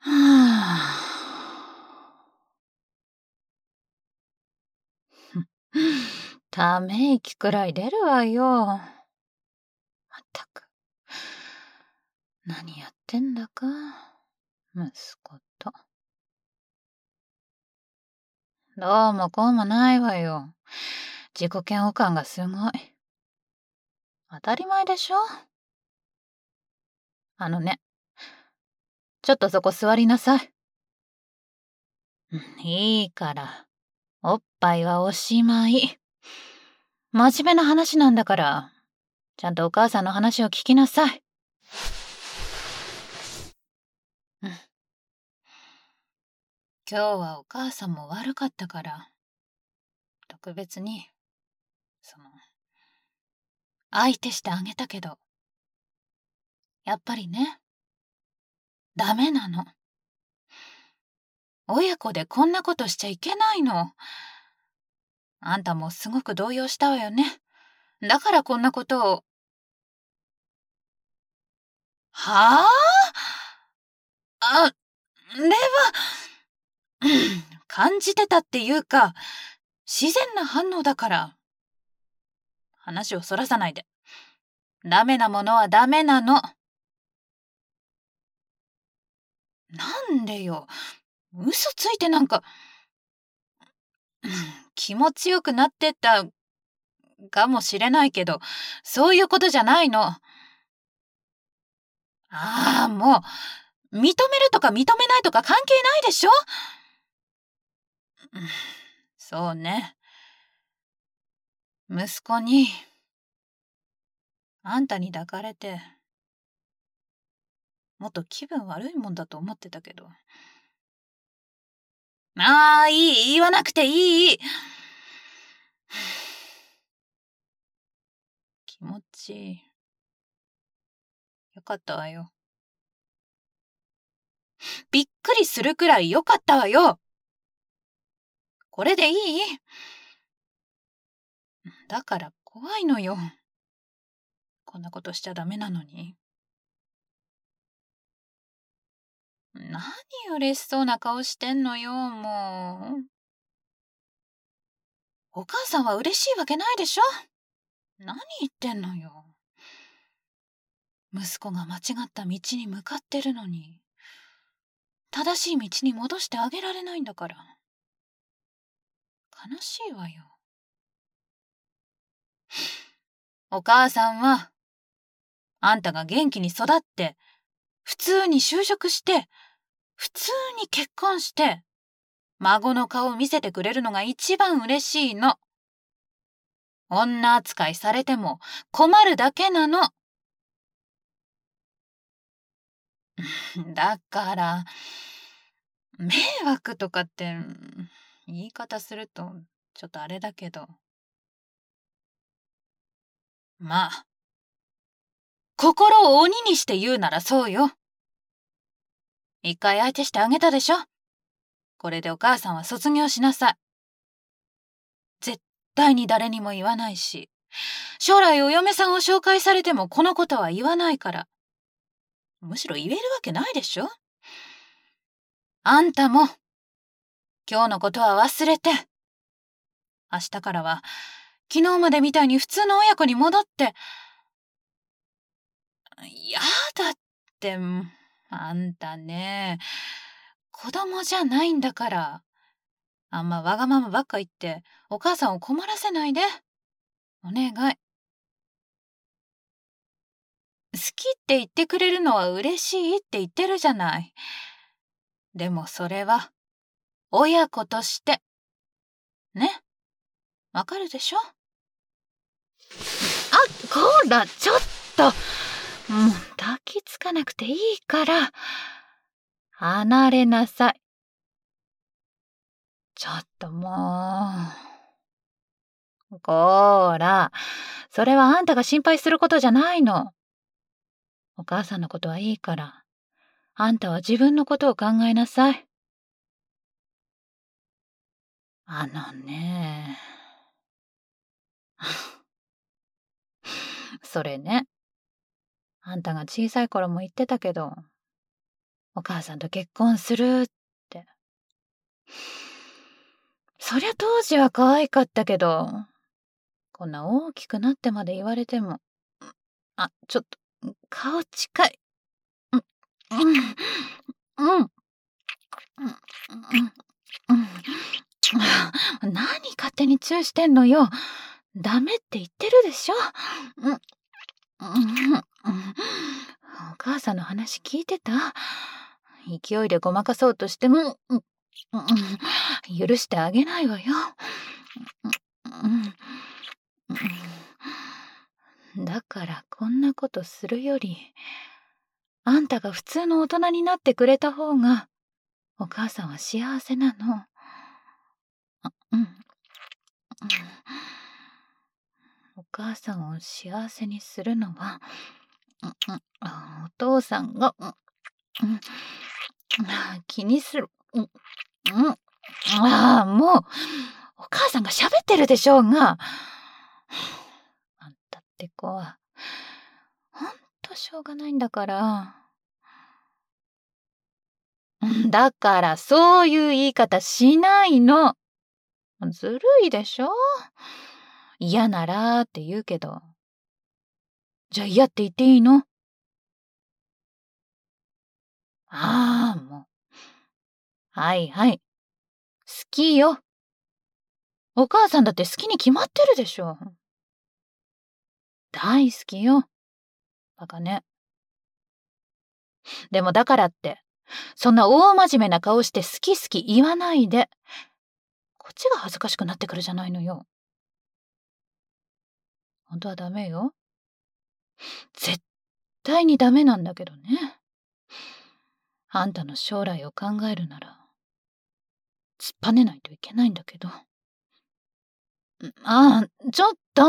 はあ。ため息くらい出るわよ。まったく。何やってんだか、息子と。どうもこうもないわよ。自己嫌悪感がすごい。当たり前でしょ？あのね、ちょっとそこ座りなさい。いいから、おっぱいはおしまい。真面目な話なんだから、ちゃんとお母さんの話を聞きなさい。今日はお母さんも悪かったから、特別に、相手してあげたけど、やっぱりね、ダメなの。親子でこんなことしちゃいけないの。あんたもすごく動揺したわよね。だからこんなことを。はあ？れは、感じてたっていうか、自然な反応だから。話をそらさないで。ダメなものはダメなの。なんでよ。嘘ついてなんか、気持ちよくなってったかもしれないけど、そういうことじゃないの。ああ、もう、認めるとか認めないとか関係ないでしょ？そうね。息子に、あんたに抱かれて、もっと気分悪いもんだと思ってたけど。ああ、いい、言わなくていい。気持ち、よかったわよ。びっくりするくらいよかったわよ。これでいい？だから怖いのよ。こんなことしちゃダメなのに。何嬉しそうな顔してんのよ、もう。お母さんは嬉しいわけないでしょ？何言ってんのよ。息子が間違った道に向かってるのに、正しい道に戻してあげられないんだから。悲しいわよ。お母さんは、あんたが元気に育って、普通に就職して、普通に結婚して、孫の顔を見せてくれるのが一番嬉しいの。女扱いされても困るだけなの。だから、迷惑とかって、言い方するとちょっとあれだけど。まあ、心を鬼にして言うならそうよ。一回相手してあげたでしょ？これでお母さんは卒業しなさい。絶対に誰にも言わないし、将来お嫁さんを紹介されてもこのことは言わないから。むしろ言えるわけないでしょ？あんたも、今日のことは忘れて、明日からは、昨日までみたいに普通の親子に戻って、やだって、あんたね、子供じゃないんだから。あんまわがままばっか言って、お母さんを困らせないで。お願い。好きって言ってくれるのは嬉しいって言ってるじゃない。でもそれは、親子として。ね。わかるでしょ？こら、ちょっと。もう抱きつかなくていいから、離れなさい。ちょっともう。こら、それはあんたが心配することじゃないの。お母さんのことはいいから、あんたは自分のことを考えなさい。あのね。それね。あんたが小さい頃も言ってたけど、 お母さんと結婚するって。そりゃ当時は可愛かったけど、こんな大きくなってまで言われても。ちょっと、顔近い。うん、うん、うん、うん、うん。何勝手にチューしてんのよ。ダメって言ってるでしょ。うん、うん、うん。お母さんの話聞いてた？勢いでごまかそうとしても、許してあげないわよ。だからこんなことするより、あんたが普通の大人になってくれた方が、お母さんは幸せなの。お母さんを幸せにするのは、お父さんが、気にする。もう、お母さんが喋ってるでしょうが。あんたって子は、ほんとしょうがないんだから。だから、そういう言い方しないの。ずるいでしょ？嫌ならって言うけど。じゃあ嫌って言っていいの？もう。はいはい。好きよ。お母さんだって好きに決まってるでしょ。大好きよ。バカね。でもだからって、そんな大真面目な顔して好き好き言わないで。こっちが恥ずかしくなってくるじゃないのよ。本当はダメよ。絶対にダメなんだけどね。あんたの将来を考えるなら、突っぱねないといけないんだけど。ちょっと。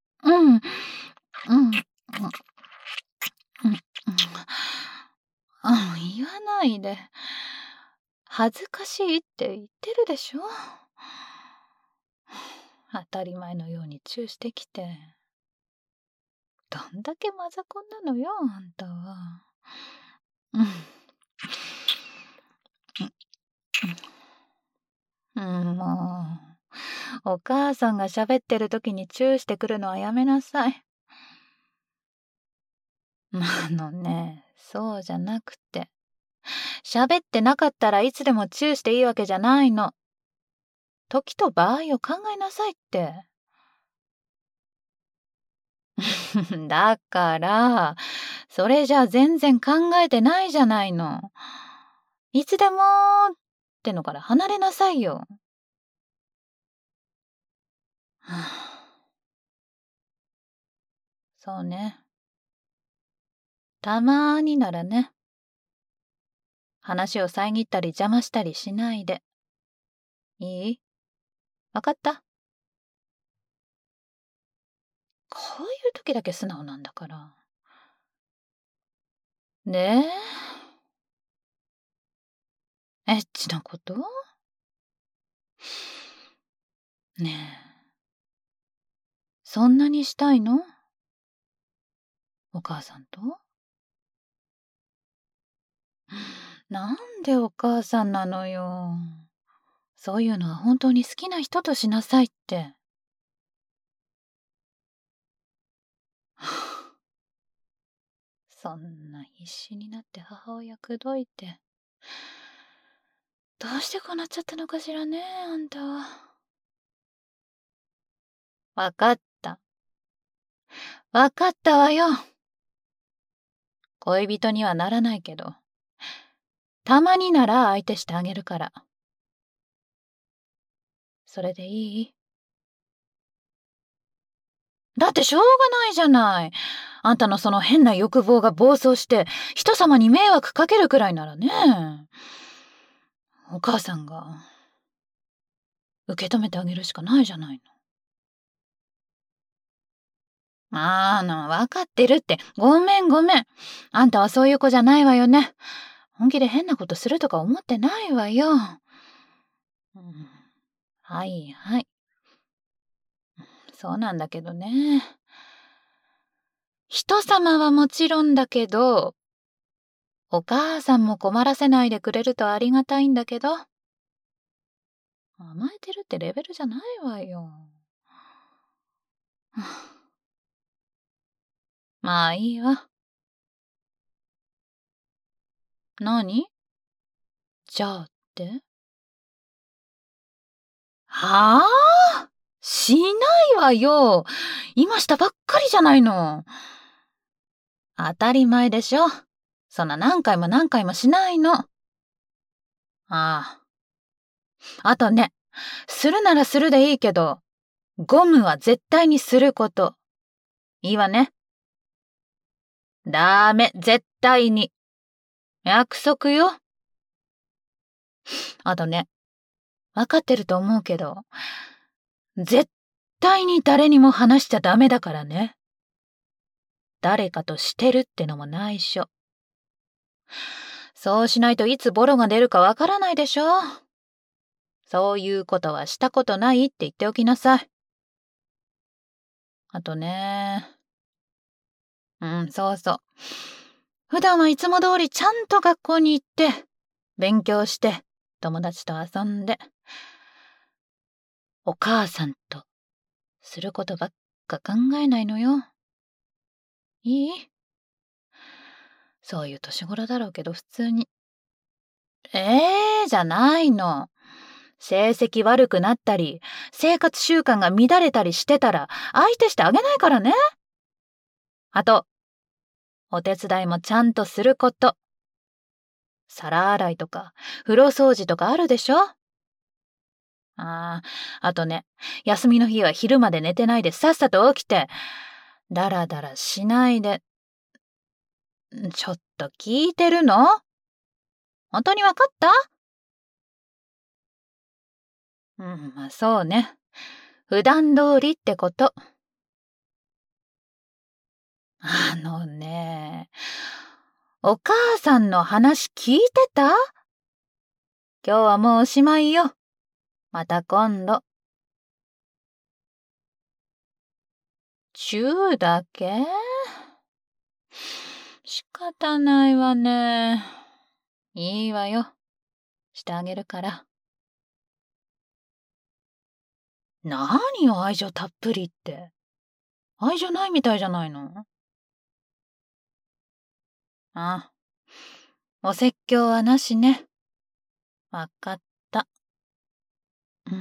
言わないで。恥ずかしいって言ってるでしょ。当たり前のようにチューしてきて。どんだけマザコンなのよ、あんたは。もう、お母さんが喋ってる時にチューしてくるのはやめなさい。そうじゃなくて。喋ってなかったらいつでもチューしていいわけじゃないの。時と場合を考えなさいって。だから、それじゃ全然考えてないじゃないの。いつでもってのから離れなさいよ。そうね。たまーにならね。話を遮ったり邪魔したりしないで。いい？わかった？こういう時だけ素直なんだから。で、エッチなこと？ねえ。そんなにしたいの？お母さんと？なんでお母さんなのよ。そういうのは本当に好きな人としなさいって。そんな必死になって母親口説いて。どうしてこうなっちゃったのかしらね、あんたは。わかった。わかったわよ。恋人にはならないけど、たまになら相手してあげるから。それでいい？だってしょうがないじゃない。あんたのその変な欲望が暴走して、人様に迷惑かけるくらいならね。お母さんが、受け止めてあげるしかないじゃないの。わかってるって。ごめんごめん。あんたはそういう子じゃないわよね。本気で変なことするとか思ってないわよ。はいはい。そうなんだけどね。人様はもちろんだけど、 お母さんも困らせないでくれるとありがたいんだけど、甘えてるってレベルじゃないわよ。まあいいわ。何？じゃあって？はあ？しないわよ。今したばっかりじゃないの。当たり前でしょ。そんな何回も何回もしないの。ああ。あとね、するならするでいいけど、ゴムは絶対にすること。いいわね。ダメ、絶対に。約束よ。あとね、わかってると思うけど、絶対に誰にも話しちゃダメだからね。誰かとしてるってのも内緒。そうしないといつボロが出るかわからないでしょ。そういうことはしたことないって言っておきなさい。あとね。そうそう。普段はいつも通りちゃんと学校に行って、勉強して、友達と遊んで、お母さんとすることばっか考えないのよ。いい？そういう年頃だろうけど普通に。じゃないの。成績悪くなったり、生活習慣が乱れたりしてたら、相手してあげないからね。あと、お手伝いもちゃんとすること。皿洗いとか、風呂掃除とかあるでしょ？あとね、休みの日は昼まで寝てないでさっさと起きて、だらだらしないで。ちょっと聞いてるの？本当にわかった？まあそうね。普段通りってこと。お母さんの話聞いてた？今日はもうおしまいよ。また今度。チューだけ？仕方ないわね。いいわよ。してあげるから。何よ、愛情たっぷりって。愛情ないみたいじゃないの？あ、お説教はなしね。わかった。うん。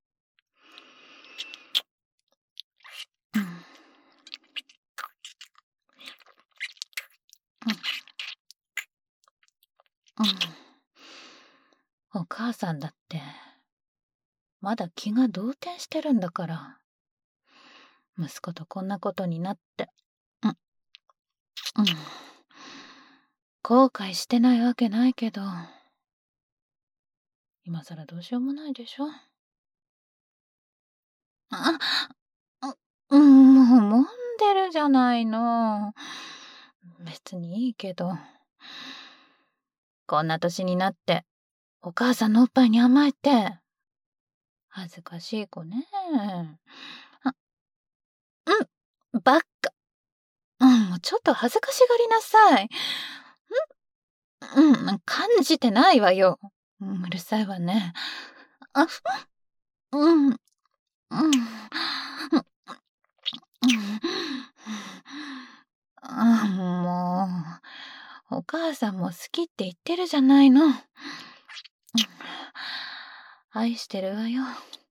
お母さんだって、まだ気が動転してるんだから。息子とこんなことになって。後悔してないわけないけど、今更どうしようもないでしょ。もう揉んでるじゃないの。別にいいけど。こんな年になって、お母さんのおっぱいに甘えて。恥ずかしい子ね。ばっか。もうちょっと恥ずかしがりなさい。感じてないわよ。うるさいわね。もう、お母さんも好きって言ってるじゃないの。愛してるわよ。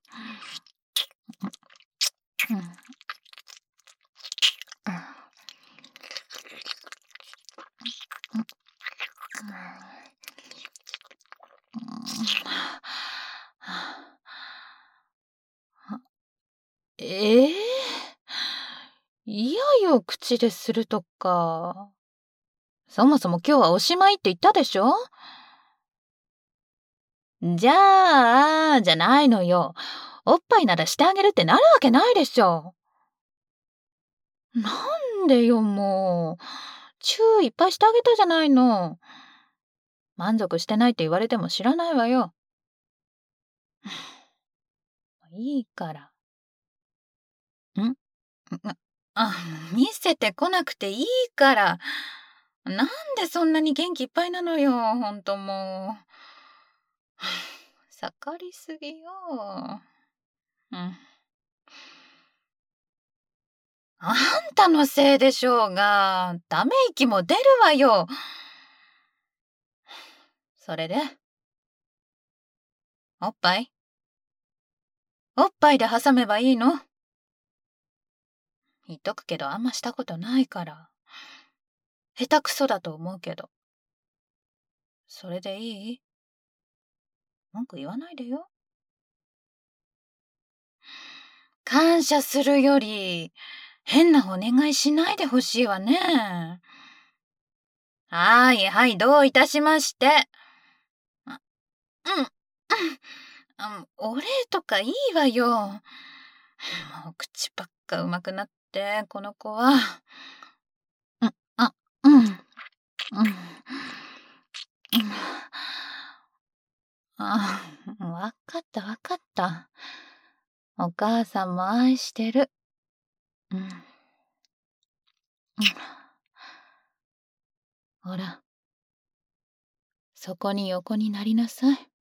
嫌よ、口でするとか。そもそも今日はおしまいって言ったでしょ？じゃないのよ。おっぱいならしてあげるってなるわけないでしょ。なんでよ、もう。チューいっぱいしてあげたじゃないの。満足してないって言われても知らないわよ。いいから。見せてこなくていいから。 なんでそんなに元気いっぱいなのよ、ほんともう。盛りすぎよ。うん。あんたのせいでしょうが、ため息も出るわよ。それで、おっぱいおっぱいで挟めばいいの？言っとくけどあんましたことないから。下手くそだと思うけど。それでいい？文句言わないでよ。感謝するより、変なお願いしないでほしいわね。はいはい、どういたしまして。あ、うん、うん。お礼とかいいわよ。もう口ばっか上手くなって、この子は。うん、あ、うん、うん、うん。あ、わかったわかった。お母さんも愛してる。うん。うん、ほら、そこに横になりなさい。